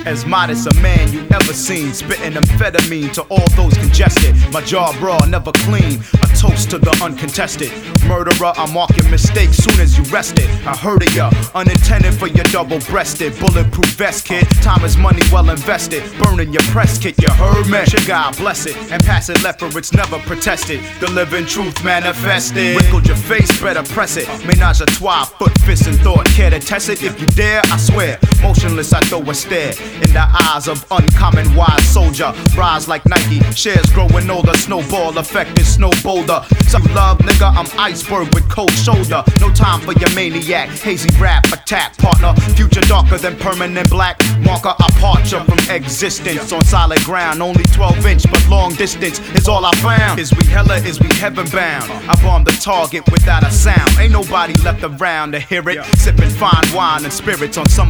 as modest a man you ever seen. Spitting amphetamine to all those congested. My jaw raw, never clean. A toast to the uncontested. Murderer, I mark your mistake soon as you rest it. I heard of ya, unintended for your double-breasted. Bulletproof vest, kid. Time is money well invested. Burning your press kit, you heard me? Should God bless it and pass it left for it's never protested. The living truth manifested. Wrinkled your face, better press it. Ménage a trois, foot, fist, and thought. Care to test it? If you dare, I swear. Motionless, I throw a stare in the eyes of uncommon wise soldier. Rise like Nike, shares growing older. Snowball effect is snow boulder. Some love, nigga, I'm iceberg with cold shoulder. No time for your maniac, hazy rap attack partner. Future darker than permanent black marker. Departure from existence on solid ground. Only 12-inch, but long distance is all I found. Is we hella, is we heaven bound? I bombed the target without a sound. Ain't nobody left around to hear it. Sipping fine wine and spirits on some